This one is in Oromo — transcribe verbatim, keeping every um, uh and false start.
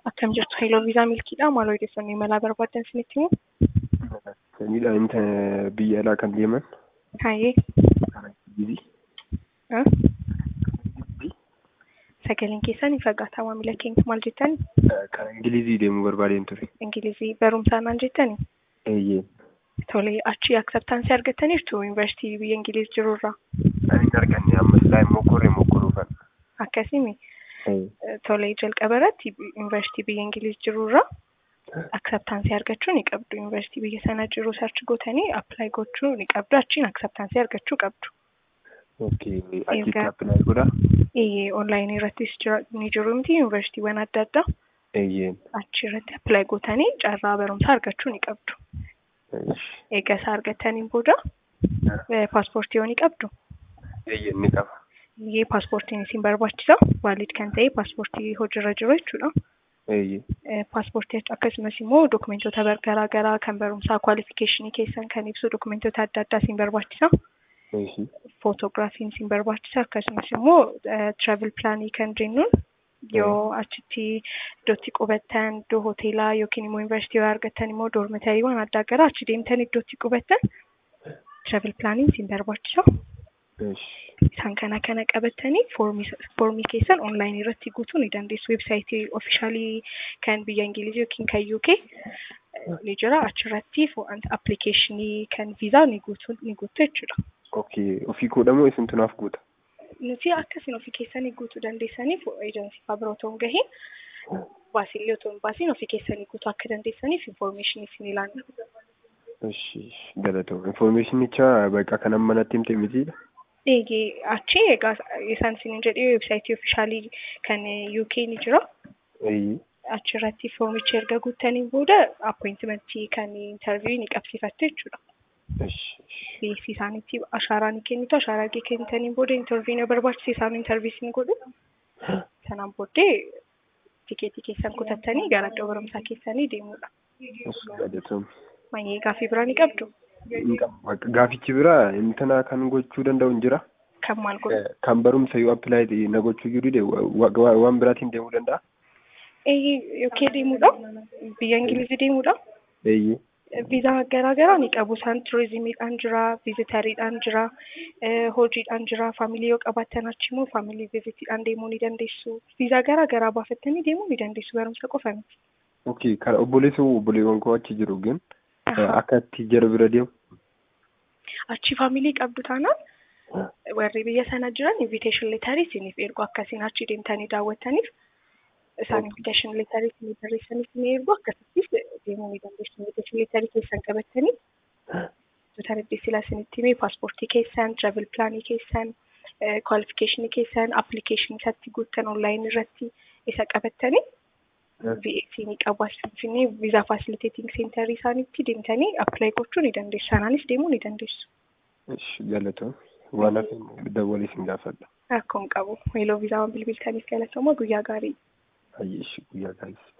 Akkam jirtu Hello Visa milkiidha maal odeeffannoo imala barbaadan isinitti himu? Sanidha inta biyya alaa kan deeman. Haayee. Gizii. Ha? Sagaleen keessan fagaataa maamila keenya maal jettani? Kan Ingilizii deemuu barbaadeen ture. Ingilizii barumsaan maal jettani? Eeyyee. Tole achi acceptance argattaniirtu yuunivarsiitii biyya Ingiliz jirurraa. Ani hin arganne ammas laa immoo koree mokkoruufan. Akkasimi. Tole jalqaba irratti yuunivarsiitii biyya Ingiliz jirurraa acceptance argachuu ni qabdu. Yuunivarsiitii biyya sana jiru search gootanii apply gochuu ni qabdu. Achiin acceptance argachuu qabdu. Okay, achitti apply godha? Eeyyee, online irrattis ni jiru miti yuunivarsiitiiwwan adda addaa. Eeyyee. Achi irratti apply gootanii carraa barumsaa argachuu ni qabdu. Egaa isa argataniin booda paaspoortii ni qabdu? Eeyyee ni qaba. Iyyee paaspoortiin isin barbaachisa. Valid kan ta'e paaspoortii hojiirra jiru jechuudha. Eeyyee. Paaspoortii akkasumas immoo dokumentoota garaa garaa kan barumsaa kwalifikashinii keessan kan ibsu dokumentoota adda addaa isin barbaachisa. Eeyyee. Footograafiin isin barbaachisa akkasumas immoo travel plaanii kan jennuun yoo achitti iddootti qubattan iddoo hoteelaa yookiin immoo yuunivarsiitii yoo argattan immoo doormitariiwwan adda garaa achi deemtan iddootti qubattan travel plaaniin isin barbaachisa. Isaan kana kana qabatanii foormii keessan online irratti guutuu ni dandeessu. Websaayitii ofishaalii kan biyya Ingiliz yookiin kan U K ni jira. Achirratti appilikeeshinii kan viizaa ni guutu ni guutu jechuudha. Okay, ofii godhamoo isin tunaaf guuta? Nuti akkasiin ofii keessanii guutuu dandeessaniif eejansii faabrootoon gahee baasii yoo baasiin ofii keessanii guutuu akka dandeessaniif information isin ilaalla. Eshi galatoo informationicha bakka kanan manatti himte mitiidha? Eeyyee achi egaa isaan isin jedhee websaayitii ofishaalii kan U K ni jira. Eeyyee. Achirratti foomicha erga guuttaniin booda appointmentii kan interview ni qabsiifattu jechuudha. Beeksisi isaaniitti ashaaraa ni kennitu. Ashaaraa kennitaniin booda interview ni barbaachisa. Isaan interview isin godhu. Sanaan booddee tikeetii keessan kutattanii gara iddoo barumsaa keessanii deemuudha. Galatoo. Maayee gaaffii biraa ni qabdu? Gaafichi biraa intana kan gochuu danda'u hin jira? Kan maal godhu? Kan barumsa yoo apply na gochuu yoo dide waan biraatiin deemuu danda'a? Eeyyee yookiin deemuudha. Biyya Ingilizii deemuudha. Eeyyee. Viizaa garaa garaa ni qabu. Isaan turizimiidhaan jira, viizitariidhaan jira, hojiidhaan jira. Faamilii yoo qabaattan achi immoo faamilii viizitiidhaan deemuu ni dandeessu. Viizaa garaa garaa baafattanii deemuu ni dandeessu barumsa qofa miti. Okay, kan obboleessi obboleewwan koo achi jiru gin akka itti jara bira deemu? Achi faamilii qabdu taanaan warri biyya sana jiran invitation letter isiniif ergu akkasiin achi deemtanii daawwattaniif isaan invitation letter isinii barreessaniif ni ergu akkasittis deemuu ni dandeessu. Invitation letter keessan qabattanii tuutaan iddoo sila isinitti himee paaspoortii keessan, travel plaanii keessan, kwalifikashinii keessan, appilikeeshinii isatti guuttan online irratti isa qabattanii V A C ni qabaachuu viizaa facilitating center isaaniitti deemtanii apply gochuu ni dandeessu. Sanaanis deemuu ni dandeessu. Eshi galatoo. Waan hafe dawwalee isin gaafadha. Akkuma qabu. Hello viizaa waan bilbiltaniif galatooma guyyaa gaarii. Ayyeeshi guyyaa gaarii.